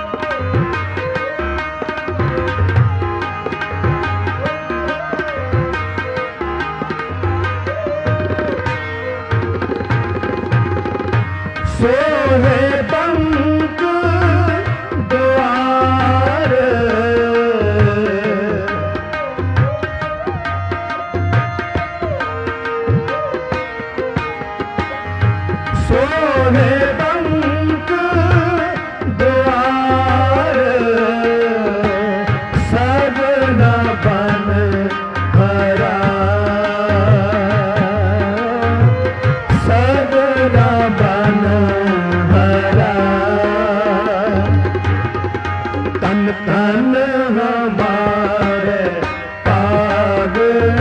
S1: तन हमारे पाग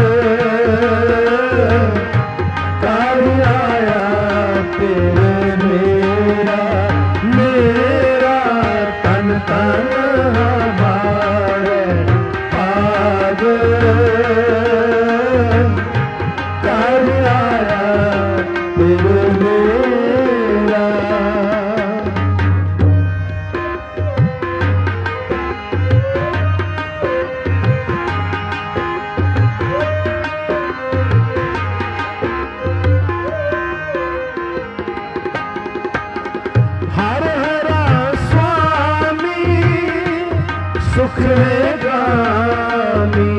S1: कर आया तेरे मेरा मेरा तन तन हमारे पाग कर आया तेरे मेरा। हर हरा स्वामी सुख गामी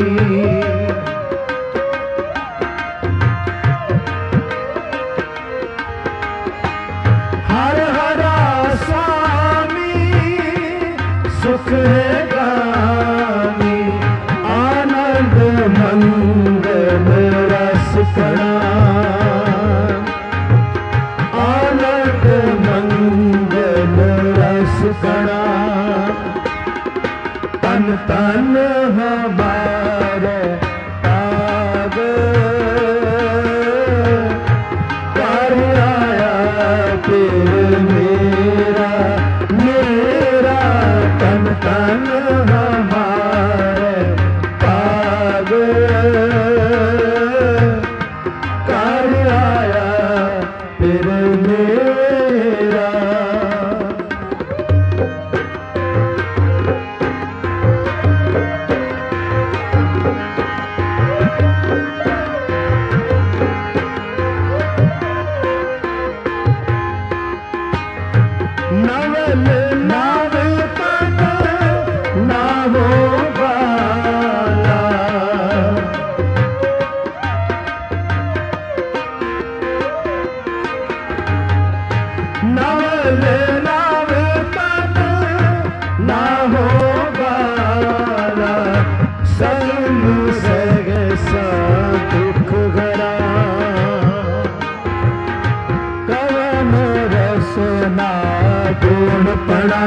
S1: हर हरा स्वामी सुख गामी आनंद मंगल रस कणा आनंद मंगल रस कणा तन तन हमारे पाग कर आया तेरे मेरा मेरा तन तन हमारे पाग कर आया तेरे मेरा। नवल नाव तन ना हो बाला नवल नाव तन ना हो बाला संग सहसा दुख गरा कवन रसना गुण पड़ा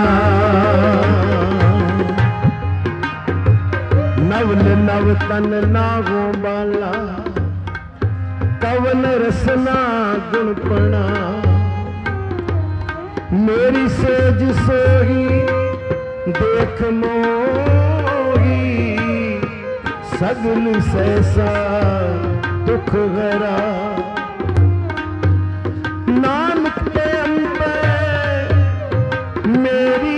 S1: नवल नव तन नागो बाला कवन रसना गुण पड़ा मेरी सेज सोही देख मोही सगल सहसा दुख गरा नानक पे अंबे मेरी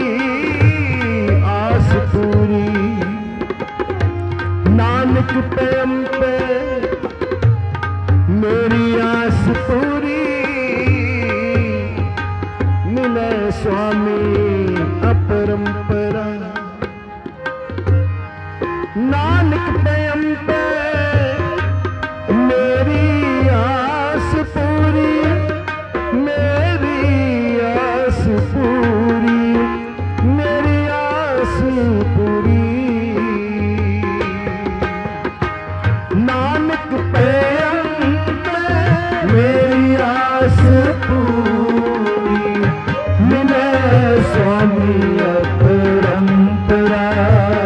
S1: आस पूरी नानक पे अंबे मेरी आस पूरी मिले स्वामी अपरंपरा नानक पे अंबे मेरी आस पूरी मेरी आस पूरी मेरी आस पूरी नानक पे अंबे मेरी आस पूरी मिले स्वामी अपरंपरा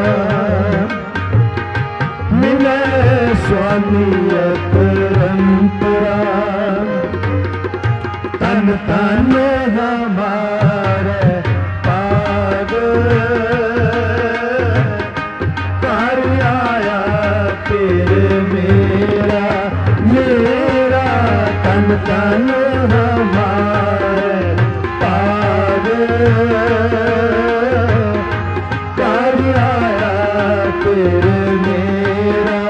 S1: मिले स्वामी अपरंपरा तन तन हमारे पाग कर आया तेरे मेरा मेरा तन तन हमारे पाग कर आया तेरे मेरा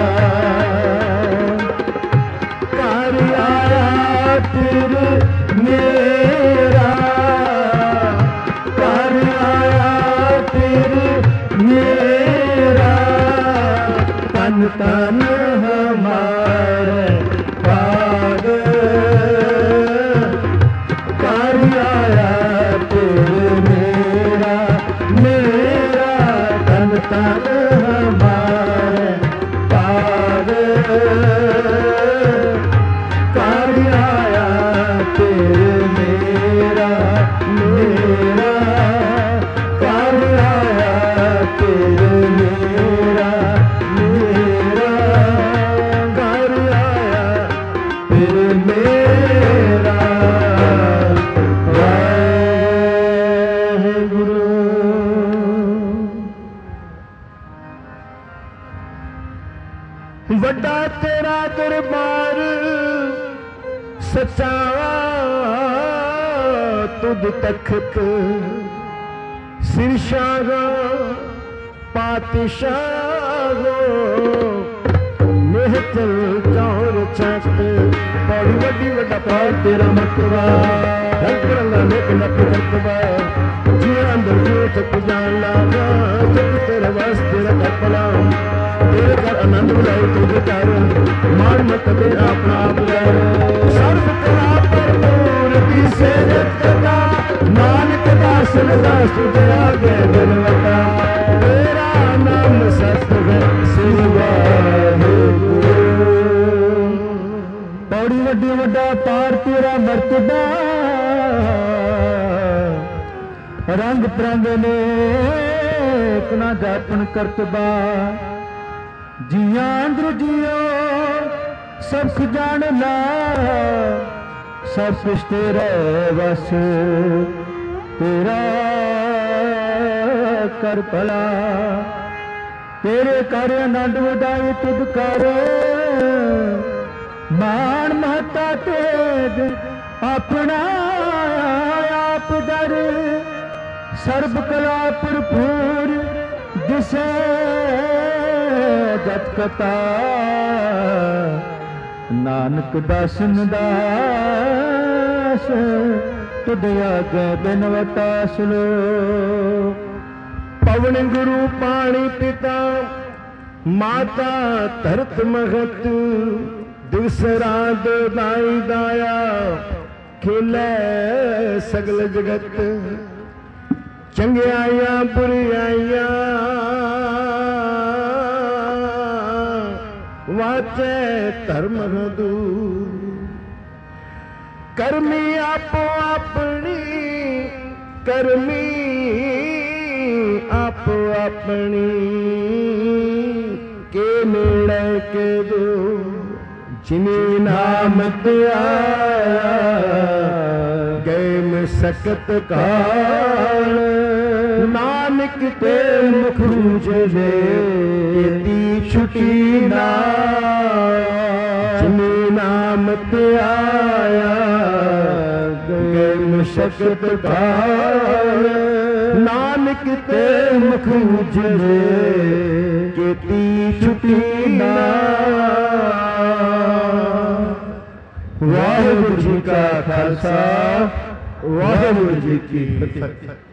S1: कर आया तेरे मेरा कर आया तेरे मेरा तन तन हमारे पाग कर आया तेरे मेरा मेरा तन तन हमारे पाग कर आया तेरे मेरा मेरा कर आया वाहिगुरु। वड्डा तेरा दरबार सच्चा तुद तखत सिरशाह पातशाह मेहतर चौर छत बड़ी वड्डी वड्डा पार तेरा मतवा रंगा नेक नक रतवा जी अंदर जो तक जान लागा जब तेरे वास्ते रखा पला तेरे घर आनंद बुलाए तुझे कर मान मत दे अपना आप सर्व तेरा भरपूर दिसे जगता नानक दासन दास तुझे आगे बिनवता तेरा नाम सत है सिवा बड़ी वड्डी वड्डा पार तेरा मर्तबा रंग परंग ने ना जापन करतबा जिया अंदर जियो सब कुछ जान ला सब कुछ तेरा बस तेरा कर भला तेरे कर आनंद उडाई तुद कर मान महता तेज अपना आप दर सर्ब कला भरपूर दिसे जत कथा नानक दासन दास तुद आगे बिनवता सलो पवन गुरु पानी पिता माता धरत महत दिवस रात दाई दाया खेले सगल जगत चंगियाइयां बुरियाइयां वाचे धर्म दूर करमी आपो अपनी करमी आपो अपनी के नेड़े के दो जिन्हें नाम दिया गए में सकत काल नानक ते मुख रूझे दी छुटी ना जिन्हें नाम दिया गए में सकत काल नानक ते मुख रूझे दी छुटी ना। वाहिगुरु जी का खालसा वाहिगुरु जी की फतेह।